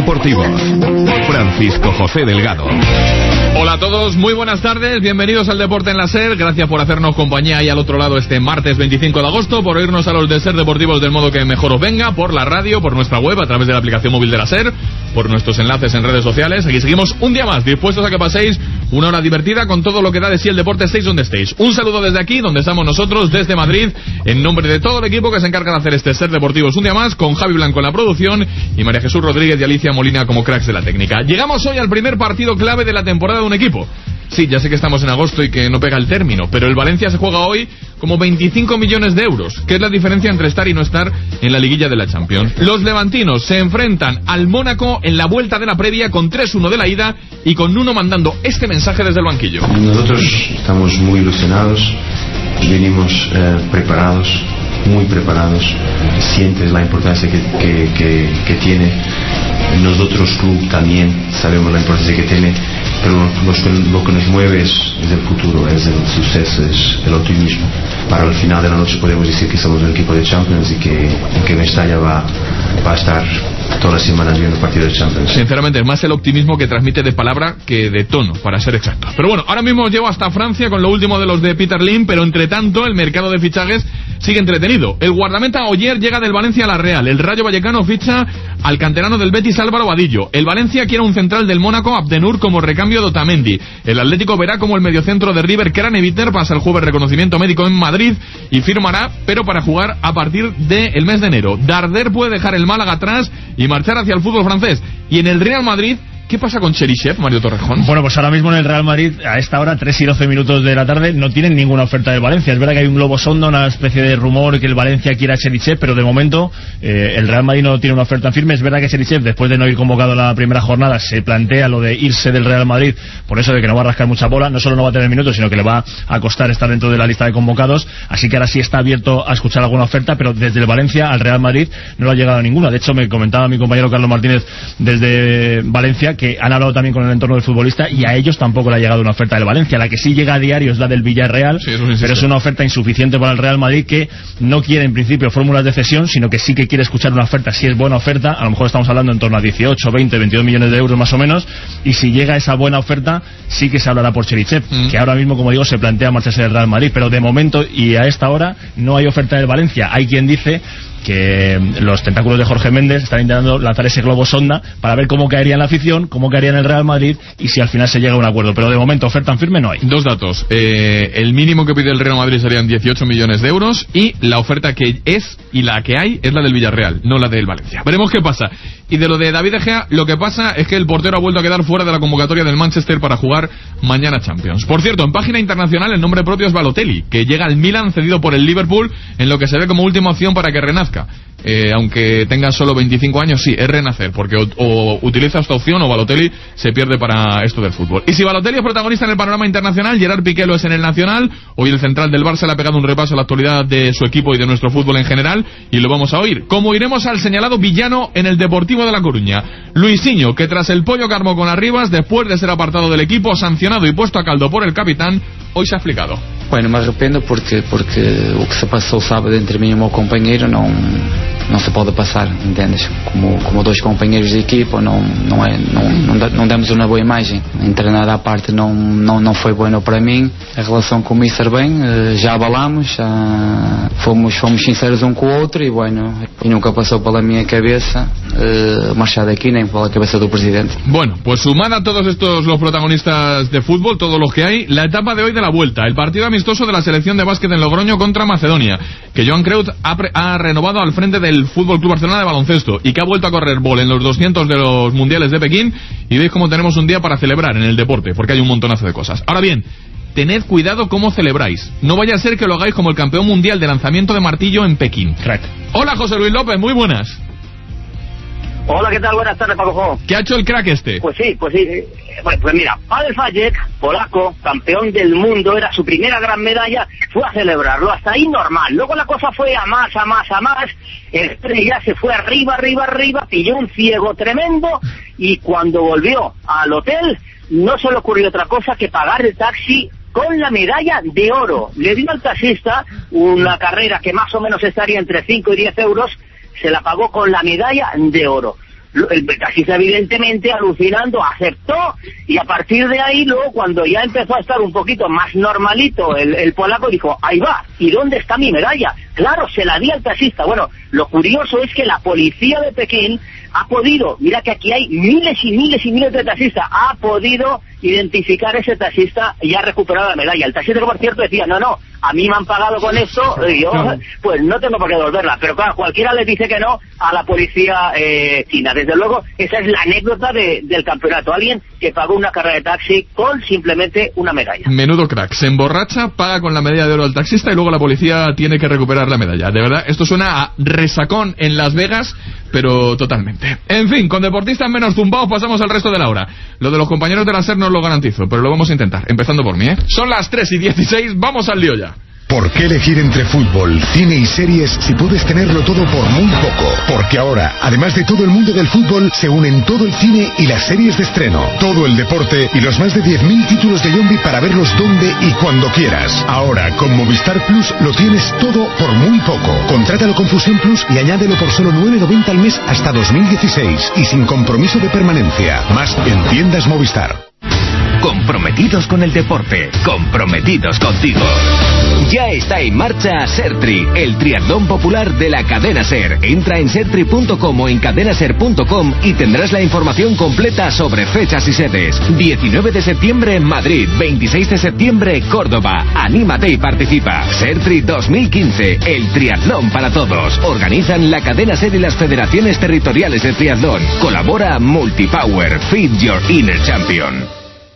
Deportivos. Francisco José Delgado. Hola a todos, muy buenas tardes, bienvenidos al Deporte en la SER, gracias por hacernos compañía ahí al otro lado este martes 25 de agosto, por oírnos a los de SER Deportivos del modo que mejor os venga, por la radio, por nuestra web, a través de la aplicación móvil de la SER, por nuestros enlaces en redes sociales. Aquí seguimos un día más, dispuestos a que paséis una hora divertida con todo lo que da de sí el deporte, estéis donde estéis. Un saludo desde aquí, donde estamos nosotros, desde Madrid, en nombre de todo el equipo que se encarga de hacer este SER Deportivos un día más, con Javi Blanco en la producción y María Jesús Rodríguez y Alicia Molina como cracks de la técnica. Llegamos hoy al primer partido clave de la temporada de un equipo. Sí, ya sé que estamos en agosto y que no pega el término, pero el Valencia se juega hoy como 25 millones de euros, que es la diferencia entre estar y no estar en la liguilla de la Champions. Los levantinos se enfrentan al Mónaco en la vuelta de la previa con 3-1 de la ida y con Nuno mandando este mensaje desde el banquillo. Nosotros estamos muy ilusionados, venimos preparados, muy preparados, sientes la importancia que tiene. Nosotros club también sabemos la importancia que tiene, pero lo que nos mueve es el futuro, es el suceso, es el optimismo. Para el final de la noche podemos decir que somos un equipo de Champions y que Mestalla va a estar todas las semanas viendo partidos de Champions. Sinceramente es más el optimismo que transmite de palabra que de tono, para ser exacto. Pero bueno, ahora mismo os llevo hasta Francia con lo último de los de Peter Lim, pero entre tanto el mercado de fichajes sigue entretenido. El guardameta Oyer llega del Valencia a la Real, el Rayo Vallecano ficha al canterano del Betis Álvaro Vadillo, el Valencia quiere un central del Mónaco Abdenur como recambio de Otamendi, el Atlético verá como el mediocentro de River Craneviter pasa el jueves reconocimiento médico en Madrid y firmará, pero para jugar a partir del mes de enero. Darder puede dejar el Málaga atrás y marchar hacia el fútbol francés. Y en el Real Madrid, ¿qué pasa con Cherisev, Mario Torrejón? Bueno, pues ahora mismo en el Real Madrid, a esta hora, 3 y 12 minutos de la tarde, no tienen ninguna oferta del Valencia. Es verdad que hay un globo sonda, una especie de rumor que el Valencia quiera a Cherisev, pero de momento el Real Madrid no tiene una oferta firme. Es verdad que Cherisev, después de no ir convocado a la primera jornada, se plantea lo de irse del Real Madrid, por eso de que no va a rascar mucha bola. No solo no va a tener minutos, sino que le va a costar estar dentro de la lista de convocados. Así que ahora sí está abierto a escuchar alguna oferta, pero desde el Valencia al Real Madrid no le ha llegado ninguna. De hecho, me comentaba mi compañero Carlos Martínez desde Valencia que han hablado también con el entorno del futbolista y a ellos tampoco le ha llegado una oferta del Valencia. La que sí llega a diario es la del Villarreal, sí, pero es una oferta insuficiente para el Real Madrid, que no quiere en principio fórmulas de cesión, sino que sí que quiere escuchar una oferta. Si es buena oferta, a lo mejor estamos hablando en torno a 18, 20, 22 millones de euros más o menos, y si llega esa buena oferta sí que se hablará por Cherisev, que ahora mismo, como digo, se plantea marcharse del Real Madrid, pero de momento y a esta hora no hay oferta del Valencia. Hay quien dice que los tentáculos de Jorge Méndez están intentando lanzar ese globo sonda para ver cómo caería en la afición, cómo caería en el Real Madrid y si al final se llega a un acuerdo, pero de momento oferta en firme no hay. Dos datos, el mínimo que pide el Real Madrid serían 18 millones de euros y la oferta que es y la que hay es la del Villarreal, no la del Valencia. Veremos qué pasa. Y de lo de David De Gea, lo que pasa es que el portero ha vuelto a quedar fuera de la convocatoria del Manchester para jugar mañana Champions. Por cierto, en página internacional el nombre propio es Balotelli, que llega al Milan cedido por el Liverpool en lo que se ve como última opción para que renazca. Aunque tenga solo 25 años, sí, es renacer, porque o utiliza esta opción o Balotelli se pierde para esto del fútbol. Y si Balotelli es protagonista en el panorama internacional, Gerard Piqué lo es en el nacional. Hoy el central del Barça le ha pegado un repaso a la actualidad de su equipo y de nuestro fútbol en general, y lo vamos a oír. Como iremos al señalado villano en el Deportivo de La Coruña, Luisinho, que tras el pollo Carmo con Arribas, después de ser apartado del equipo, sancionado y puesto a caldo por el capitán, hoy se ha explicado. Bueno, me arrependo porque o que se passou sábado entre mim e o meu companheiro não se pode passar, entendes? Como dois companheiros de equipa não demos uma boa imagem. Em treinada à parte não foi bueno para mim. A relação com o Mister bem, já abalamos, já fomos sinceros um com o outro e bueno, e nunca passou pela minha cabeça marchar daqui nem pela cabeça do presidente. Bueno, pues sumad a todos estos los protagonistas de fútbol, todos los que hay, la etapa de hoy de la vuelta, el partido amistoso de la selección de básquet en Logroño contra Macedonia, que Joan Creut ha renovado al frente del Fútbol Club Barcelona de baloncesto y que ha vuelto a correr bol en los 200 de los mundiales de Pekín, y veis cómo tenemos un día para celebrar en el deporte, porque hay un montonazo de cosas. Ahora bien, tened cuidado cómo celebráis, no vaya a ser que lo hagáis como el campeón mundial de lanzamiento de martillo en Pekín. Crack. Hola José Luis López, muy buenas. Hola, ¿qué tal? Buenas tardes, Paco. ¿Qué ha hecho el crack este? Pues sí. Pues mira, Pavel Fajek, polaco, campeón del mundo, era su primera gran medalla, fue a celebrarlo, hasta ahí normal. Luego la cosa fue a más, el tren ya se fue arriba, pilló un ciego tremendo y cuando volvió al hotel no se le ocurrió otra cosa que pagar el taxi con la medalla de oro. Le dio al taxista una carrera que más o menos estaría entre 5 y 10 euros, se la pagó con la medalla de oro. El taxista evidentemente alucinando aceptó, y a partir de ahí luego cuando ya empezó a estar un poquito más normalito el polaco dijo, ahí va, ¿y dónde está mi medalla? Claro, se la di al taxista. Bueno, lo curioso es que la policía de Pekín ha podido, mira que aquí hay miles y miles y miles de taxistas, ha podido identificar ese taxista y ha recuperado la medalla. El taxista, que por cierto decía, no, a mí me han pagado con esto, y yo pues no tengo por qué devolverla. Pero claro, cualquiera le dice que no a la policía china. Desde luego, esa es la anécdota del campeonato. Alguien que pagó una carrera de taxi con simplemente una medalla. Menudo crack, se emborracha, paga con la medalla de oro al taxista y luego la policía tiene que recuperar la medalla. De verdad, esto suena a resacón en Las Vegas, pero totalmente. En fin, con deportistas menos zumbados pasamos al resto de la hora. Lo de los compañeros de la SER no os lo garantizo, pero lo vamos a intentar, empezando por mí, ¿eh? Son las 3:16, vamos al lío ya. ¿Por qué elegir entre fútbol, cine y series si puedes tenerlo todo por muy poco? Porque ahora, además de todo el mundo del fútbol, se unen todo el cine y las series de estreno, todo el deporte y los más de 10.000 títulos de Yombi para verlos donde y cuando quieras. Ahora, con Movistar Plus, lo tienes todo por muy poco. Contrátalo con Fusión Plus y añádelo por solo 9,90 al mes hasta 2016 y sin compromiso de permanencia. Más en tiendas Movistar. Comprometidos con el deporte, comprometidos contigo. Ya está en marcha Sertri, el triatlón popular de la cadena SER. Entra en sertri.com o en cadenaser.com y tendrás la información completa sobre fechas y sedes. 19 de septiembre en Madrid, 26 de septiembre Córdoba. Anímate y participa. Sertri 2015, el triatlón para todos. Organizan la cadena SER y las federaciones territoriales de triatlón. Colabora Multipower, Feed Your Inner Champion.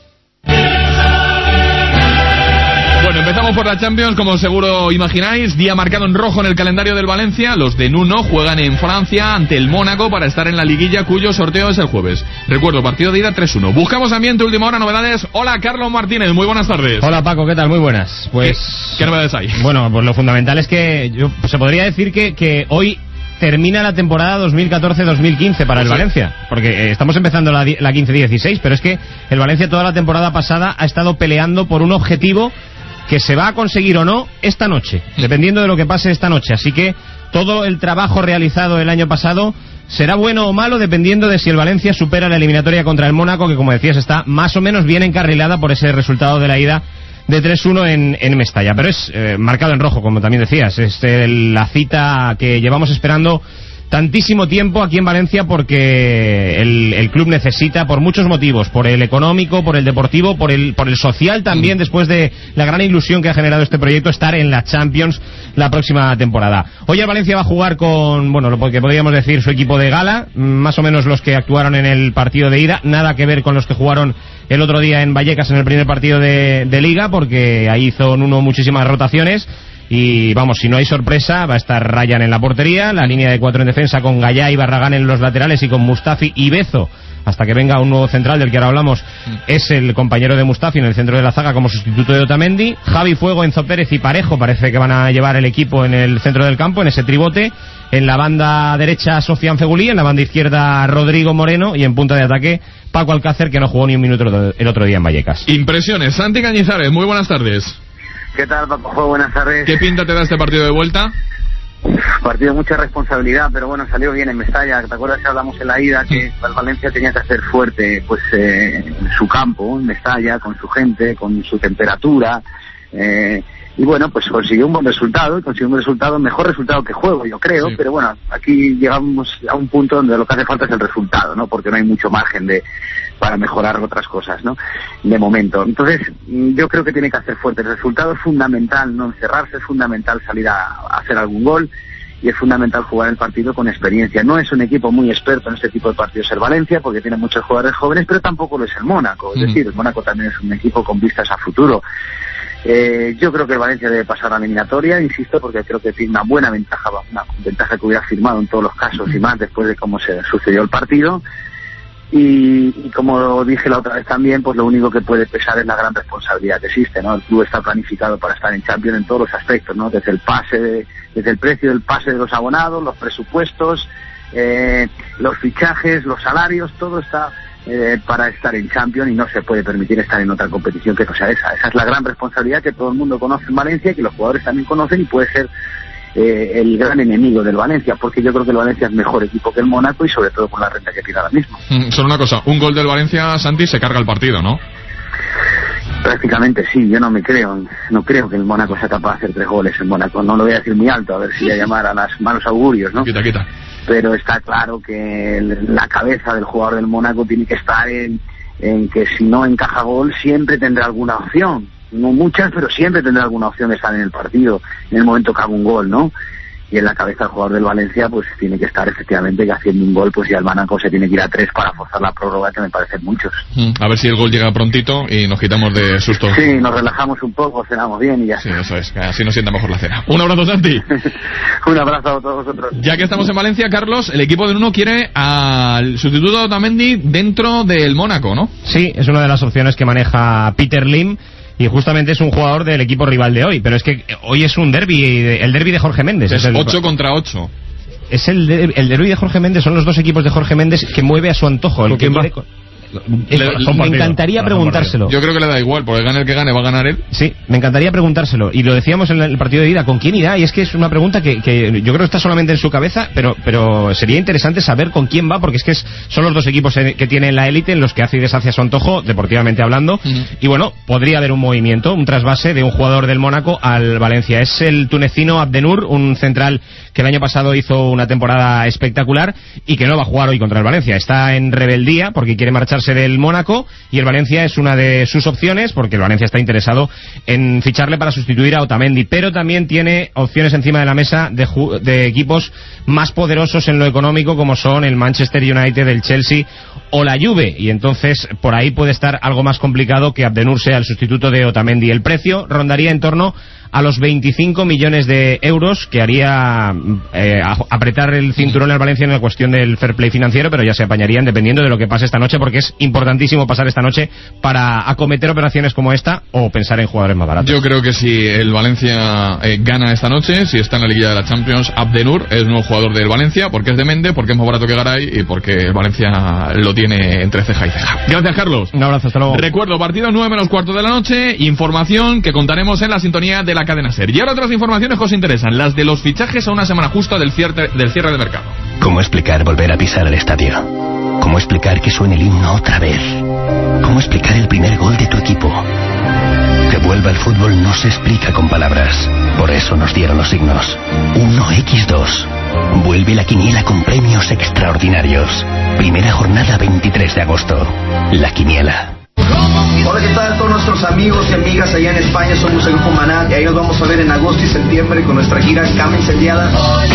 Bueno, empezamos por la Champions, como seguro imagináis, día marcado en rojo en el calendario del Valencia. Los de Nuno juegan en Francia ante el Mónaco para estar en la liguilla, cuyo sorteo es el jueves. Recuerdo, partido de ida 3-1. Buscamos ambiente, última hora, novedades. Hola, Carlos Martínez, muy buenas tardes. Hola, Paco, ¿qué tal? Muy buenas. Pues ¿Qué novedades hay? Bueno, pues lo fundamental es que se podría decir que hoy termina la temporada 2014-2015 para el Valencia, porque estamos empezando la 15-16, pero es que el Valencia toda la temporada pasada ha estado peleando por un objetivo que se va a conseguir o no esta noche, dependiendo de lo que pase esta noche. Así que todo el trabajo realizado el año pasado será bueno o malo dependiendo de si el Valencia supera la eliminatoria contra el Mónaco, que como decías está más o menos bien encarrilada por ese resultado de la ida de 3-1 en Mestalla, pero es marcado en rojo, como también decías. Es la cita que llevamos esperando tantísimo tiempo aquí en Valencia, porque el club necesita, por muchos motivos, por el económico, por el deportivo, por el social también, después de la gran ilusión que ha generado este proyecto, estar en la Champions la próxima temporada. Hoy el Valencia va a jugar con, bueno, lo que podríamos decir su equipo de gala, más o menos los que actuaron en el partido de ida, nada que ver con los que jugaron el otro día en Vallecas en el primer partido de Liga, porque ahí hizo Nuno muchísimas rotaciones. Y vamos, si no hay sorpresa, va a estar Ryan en la portería, la línea de 4 en defensa con Gallá y Barragán en los laterales y con Mustafi y Bezo, hasta que venga un nuevo central del que ahora hablamos, es el compañero de Mustafi en el centro de la zaga como sustituto de Otamendi. Javi Fuego, Enzo Pérez y Parejo parece que van a llevar el equipo en el centro del campo, en ese tribote. En la banda derecha Sofian Fegulí, en la banda izquierda Rodrigo Moreno y en punta de ataque Paco Alcácer, que no jugó ni un minuto el otro día en Vallecas. Impresiones. Santi Cañizares, muy buenas tardes. ¿Qué tal, Paco? Buenas tardes. ¿Qué pinta te da este partido de vuelta? Partido de mucha responsabilidad, pero bueno, salió bien en Mestalla. ¿Te acuerdas que hablamos en la ida que el Valencia tenía que hacer fuerte pues en su campo, en Mestalla, con su gente, con su temperatura? Y bueno, pues consiguió un buen resultado, mejor resultado que juego, yo creo, sí. Pero bueno, aquí llegamos a un punto donde lo que hace falta es el resultado, ¿no? Porque no hay mucho margen para mejorar otras cosas, ¿no? De momento. Entonces, yo creo que tiene que hacer fuerte. El resultado es fundamental, no encerrarse, es fundamental salir a hacer algún gol y es fundamental jugar el partido con experiencia. No es un equipo muy experto en este tipo de partidos el Valencia, porque tiene muchos jugadores jóvenes, pero tampoco lo es el Mónaco. Es decir, el Mónaco también es un equipo con vistas a futuro. Yo creo que el Valencia debe pasar a la eliminatoria, insisto, porque creo que tiene una buena ventaja, una ventaja que hubiera firmado en todos los casos y más después de cómo se sucedió el partido. Y como dije la otra vez también, pues lo único que puede pesar es la gran responsabilidad que existe, ¿no? El club está planificado para estar en Champions en todos los aspectos, ¿no? Desde el precio del pase de los abonados, los presupuestos, los fichajes, los salarios, todo está para estar en Champions y no se puede permitir estar en otra competición que no sea esa. Esa es la gran responsabilidad que todo el mundo conoce en Valencia y que los jugadores también conocen, y puede ser el gran enemigo del Valencia, porque yo creo que el Valencia es mejor equipo que el Mónaco y sobre todo con la renta que tiene ahora mismo. Solo una cosa, un gol del Valencia, Santi, se carga el partido, ¿no? Prácticamente sí, yo no creo que el Mónaco sea capaz de hacer 3 goles en Mónaco, no lo voy a decir muy alto, a ver si voy a llamar a los malos augurios, ¿no? Quita. Pero está claro que la cabeza del jugador del Mónaco tiene que estar en que si no encaja gol siempre tendrá alguna opción, no muchas, pero siempre tendrá alguna opción de estar en el partido en el momento que haga un gol, ¿no? Y en la cabeza del jugador del Valencia pues tiene que estar efectivamente que haciendo un gol pues ya el Mónaco se tiene que ir a 3 para forzar la prórroga, que me parecen muchos. A ver si el gol llega prontito y nos quitamos de susto. Sí, nos relajamos un poco, cenamos bien y ya. Sí, eso es, que así nos sienta mejor la cena. Un abrazo, Santi. Un abrazo a todos vosotros. Ya que estamos en Valencia, Carlos, el equipo de Nuno quiere al sustituto de Otamendi dentro del Mónaco, ¿no? Sí, es una de las opciones que maneja Peter Lim. Y justamente es un jugador del equipo rival de hoy. Pero es que hoy es un derbi, el derbi de Jorge Méndez. Es 8 contra 8. Es el derbi de Jorge Méndez, son los dos equipos de Jorge Méndez que mueve a su antojo. El que me encantaría preguntárselo. Yo creo que le da igual, porque gane el que gane, va a ganar él. Sí, me encantaría preguntárselo. Y lo decíamos en el partido de ida, ¿con quién irá? Y es que es una pregunta que yo creo que está solamente en su cabeza, pero sería interesante saber con quién va, porque es que son los dos equipos que tienen la élite en los que hace y deshace a su antojo, deportivamente hablando. Y bueno, podría haber un movimiento, un trasvase de un jugador del Mónaco al Valencia. Es el tunecino Abdenur, un central que el año pasado hizo una temporada espectacular y que no va a jugar hoy contra el Valencia. Está en rebeldía porque quiere marcharse del Mónaco y el Valencia es una de sus opciones, porque el Valencia está interesado en ficharle para sustituir a Otamendi, pero también tiene opciones encima de la mesa de equipos más poderosos en lo económico, como son el Manchester United, el Chelsea o la Juve, y entonces por ahí puede estar algo más complicado que Abdenur sea el sustituto de Otamendi. El precio rondaría en torno a los 25 millones de euros, que haría apretar el cinturón al Valencia en la cuestión del fair play financiero, pero ya se apañarían dependiendo de lo que pase esta noche, porque es importantísimo pasar esta noche para acometer operaciones como esta o pensar en jugadores más baratos. Yo creo que si el Valencia gana esta noche, si está en la liguilla de la Champions, Abdenur es nuevo jugador del Valencia, porque es de Mende, porque es más barato que Garay y porque el Valencia lo tiene entre ceja y ceja. Gracias, Carlos. Un abrazo, hasta luego. Recuerdo, partido 9:15 de la noche, información que contaremos en la sintonía de la cadena SER. Y ahora otras informaciones que os interesan, las de los fichajes a una semana justa del cierre de mercado. ¿Cómo explicar volver a pisar el estadio? ¿Cómo explicar que suene el himno otra vez? ¿Cómo explicar el primer gol de tu equipo? Que vuelva el fútbol no se explica con palabras. Por eso nos dieron los signos. 1x2. Vuelve la quiniela con premios extraordinarios. Primera jornada 23 de agosto. La quiniela. Hola, ¿qué tal? Todos nuestros amigos y amigas allá en España, somos el grupo Maná y ahí nos vamos a ver en agosto y septiembre con nuestra gira Cama Incendiada.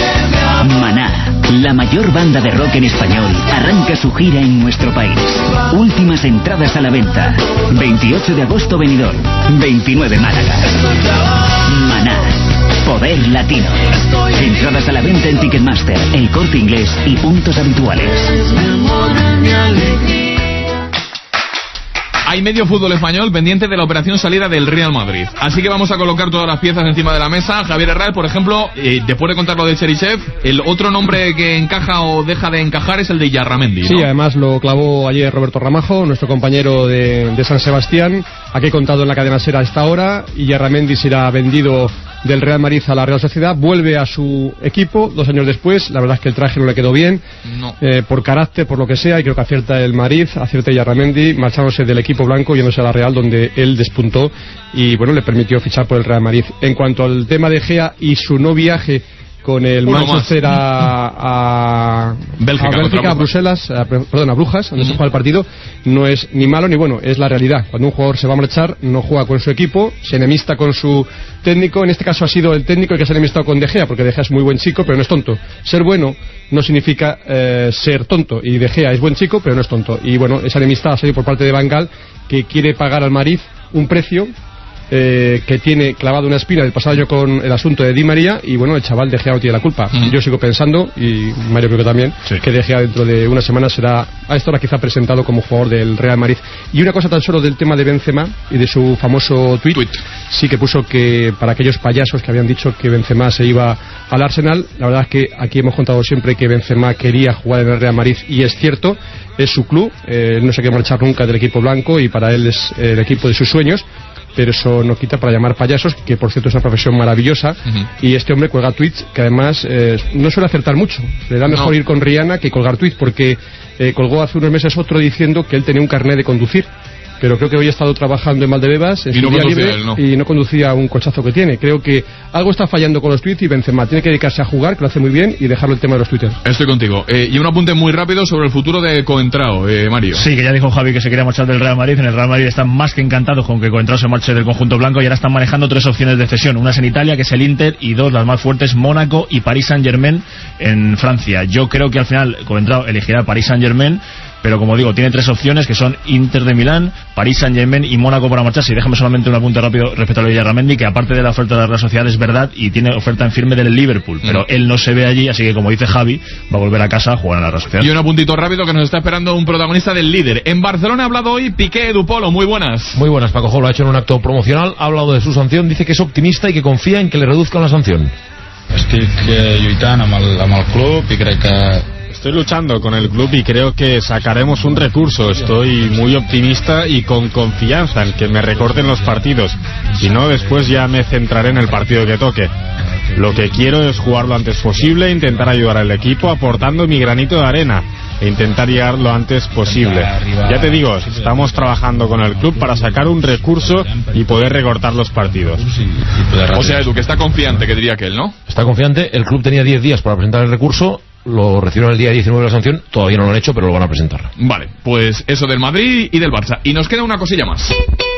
Maná, la mayor banda de rock en español, arranca su gira en nuestro país. Últimas entradas a la venta. 28 de agosto Benidorm, 29 Málaga. Maná, poder latino. Entradas a la venta en Ticketmaster, El Corte Inglés y puntos habituales. Hay medio fútbol español pendiente de la operación salida del Real Madrid. Así que vamos a colocar todas las piezas encima de la mesa. Javier Herrera, por ejemplo, después de contar lo de Cherichev, el otro nombre que encaja o deja de encajar es el de Yarramendi, ¿no? Sí, además lo clavó ayer Roberto Ramajo, nuestro compañero de San Sebastián. Aquí he contado en la cadena SER a esta hora, y Yarramendi será vendido del Real Madrid a la Real Sociedad, vuelve a su equipo 2 años después. La verdad es que el traje no le quedó bien, por carácter, por lo que sea, y creo que acierta el Madrid, acierta Yarramendi, marchándose del equipo blanco, yéndose a la Real, donde él despuntó y bueno, le permitió fichar por el Real Madrid. En cuanto al tema de Gea y su no viaje con el Manchester a Bélgica, a Bruselas, a Brujas, donde se juega el partido, no es ni malo ni bueno, es la realidad. Cuando un jugador se va a marchar, no juega con su equipo, se enemista con su técnico. En este caso ha sido el técnico el que se ha enemistado con De Gea, porque De Gea es muy buen chico, pero no es tonto. Ser bueno no significa ser tonto, y De Gea es buen chico, pero no es tonto. Y bueno, esa enemistad ha salido por parte de Van Gaal, que quiere pagar al Madrid un precio que tiene clavado una espina del pasado año con el asunto de Di María, y bueno, el chaval De Gea no tiene la culpa. Yo sigo pensando, y Mario creo que también, que De Gea dentro de una semana será a esta hora quizá presentado como jugador del Real Madrid. Y una cosa tan solo del tema de Benzema y de su famoso tweet, sí que puso que para aquellos payasos que habían dicho que Benzema se iba al Arsenal, la verdad es que aquí hemos contado siempre que Benzema quería jugar en el Real Madrid, y es cierto, es su club, no se quiere marchar nunca del equipo blanco y para él es el equipo de sus sueños. pero eso no quita para llamar payasos, que por cierto es una profesión maravillosa. Y este hombre cuelga tweets que además no suele acertar mucho. Le da mejor ir con Rihanna que colgar tweets, porque colgó hace unos meses otro diciendo que él tenía un carnet de conducir, pero creo que hoy ha estado trabajando en Valdebebas en su día libre y no conducía un cochazo que tiene. Creo que algo está fallando con los tweets y Benzema tiene que dedicarse a jugar, que lo hace muy bien, y dejarlo el tema de los twitters. Estoy contigo. Y un apunte muy rápido sobre el futuro de Coentrao, Mario. Sí, que ya dijo Javi que se quería marchar del Real Madrid. En el Real Madrid están más que encantados con que Coentrao se marche del conjunto blanco, y ahora están manejando 3 opciones de cesión. Una es en Italia, que es el Inter, y 2, las más fuertes, Mónaco y Paris Saint-Germain en Francia. Yo creo que al final Coentrao elegirá Paris Saint-Germain, pero como digo, tiene 3 opciones, que son Inter de Milán, Paris Saint-Germain y Mónaco para marcharse. Y déjame solamente un apunte rápido respecto a lo de Yarramendi, que aparte de la oferta de la Real Sociedad es verdad, y tiene oferta en firme del Liverpool, pero él no se ve allí, así que como dice Javi, va a volver a casa a jugar en la Real Sociedad. Y un apuntito rápido que nos está esperando un protagonista del Líder. En Barcelona ha hablado hoy Piqué Dupolo. Muy buenas. Muy buenas, Paco Jo lo ha hecho en un acto promocional, ha hablado de su sanción, dice que es optimista y que confía en que le reduzcan la sanción. Estic lluitant amb el club i crec que... Estoy luchando con el club y creo que sacaremos un recurso. Estoy muy optimista y con confianza en que me recorten los partidos. Si no, después ya me centraré en el partido que toque. Lo que quiero es jugar lo antes posible, intentar ayudar al equipo aportando mi granito de arena e intentar llegar lo antes posible. Ya te digo, estamos trabajando con el club para sacar un recurso y poder recortar los partidos. O sea, Edu, que está confiante, que diría que él, ¿no? Está confiante, el club tenía 10 días para presentar el recurso, lo recibieron el día 19 de la sanción, todavía no lo han hecho, pero lo van a presentar. Vale, pues eso del Madrid y del Barça. Y nos queda una cosilla más.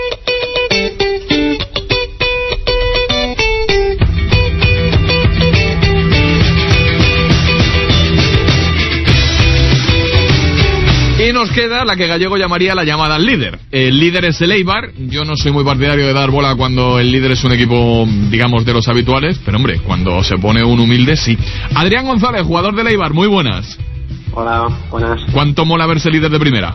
Y nos queda la que Gallego llamaría la llamada al líder. El líder es el Eibar. Yo no soy muy partidario de dar bola cuando el líder es un equipo, digamos, de los habituales, pero hombre, cuando se pone un humilde, sí. Adrián González, jugador del Eibar, muy buenas. Hola, buenas. ¿Cuánto mola verse líder de primera?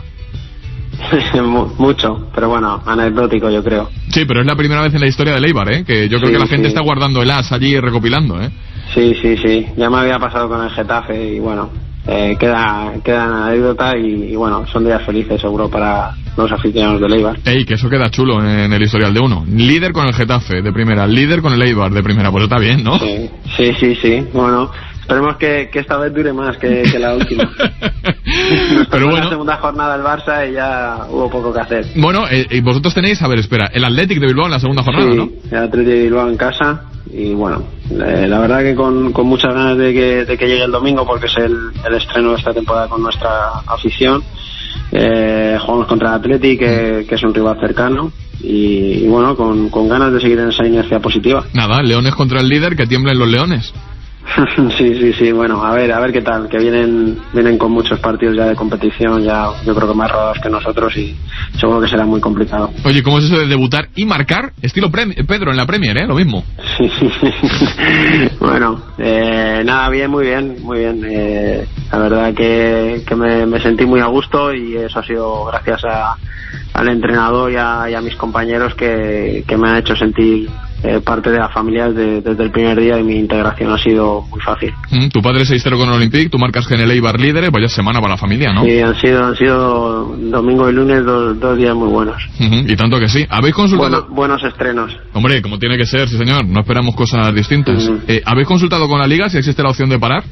Mucho, pero bueno, anecdótico yo creo. Sí, pero es la primera vez en la historia del Eibar, que yo creo que la gente está guardando el as allí recopilando, Sí, ya me había pasado con el Getafe y bueno, queda en anécdota y bueno, son días felices seguro para los aficionados del Eibar. Que eso queda chulo en el historial de uno. Líder con el Getafe de primera, líder con el Eibar de primera, pues está bien, ¿no? Sí, bueno, esperemos que esta vez dure más que la última. Pero bueno, la segunda jornada del Barça y ya hubo poco que hacer. Bueno, y vosotros tenéis, a ver, espera, el Athletic de Bilbao en la segunda jornada, ¿no? El Athletic de Bilbao en casa. Y bueno, la verdad que con muchas ganas de que llegue el domingo, porque es el estreno de esta temporada con nuestra afición. Jugamos contra el Athletic, que es un rival cercano, y bueno, con ganas de seguir en esa inercia positiva. Nada, Leones contra el líder, que tiemblen los leones. Sí, bueno, a ver qué tal, que vienen con muchos partidos ya de competición, ya yo creo que más rodados que nosotros, y seguro que será muy complicado. Oye, ¿cómo es eso de debutar y marcar? Estilo Pedro en la Premier, lo mismo. Sí. Bueno, nada, muy bien. La verdad que me sentí muy a gusto, y eso ha sido gracias al entrenador y a mis compañeros que me han hecho sentir parte de la familia desde el primer día, y mi integración ha sido muy fácil. Tu padre es 6-0 con el Olympique, tú marcas en el Eibar líder, vaya semana para la familia, ¿no? Sí, han sido domingo y lunes dos días muy buenos. Y tanto que sí. ¿Habéis consultado? Buenos estrenos. Hombre, como tiene que ser, sí señor, no esperamos cosas distintas. ¿Habéis consultado con la Liga si existe la opción de parar?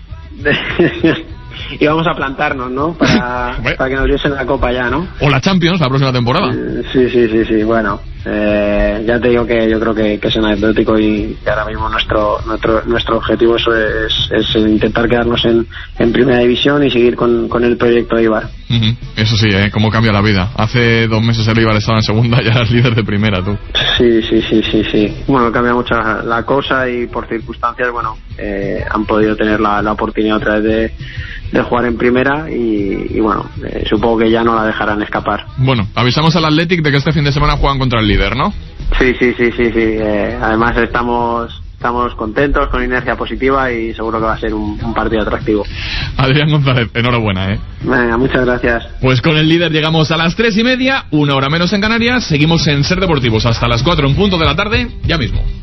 Y vamos a plantarnos, ¿no? Para que nos diesen la Copa ya, ¿no? O la Champions la próxima temporada. Sí, bueno, ya te digo que yo creo que es anecdótico, y ahora mismo nuestro objetivo es intentar quedarnos en primera división y seguir con el proyecto de Eibar. Eso sí, cómo cambia la vida. Hace 2 meses el Eibar estaba en segunda, ya eras líder de primera, tú. Sí. Bueno, cambia mucho la cosa, y por circunstancias, bueno, han podido tener la oportunidad otra vez de jugar en primera, y bueno, supongo que ya no la dejarán escapar. Bueno, avisamos al Athletic de que este fin de semana juegan contra el líder, ¿no? Sí. Además estamos contentos, con inercia positiva, y seguro que va a ser un partido atractivo. Adrián González, enhorabuena, Venga, muchas gracias. Pues con el líder llegamos a las 3:30, 1 hora menos en Canarias. Seguimos en Ser Deportivos hasta las 4 en punto de la tarde, ya mismo.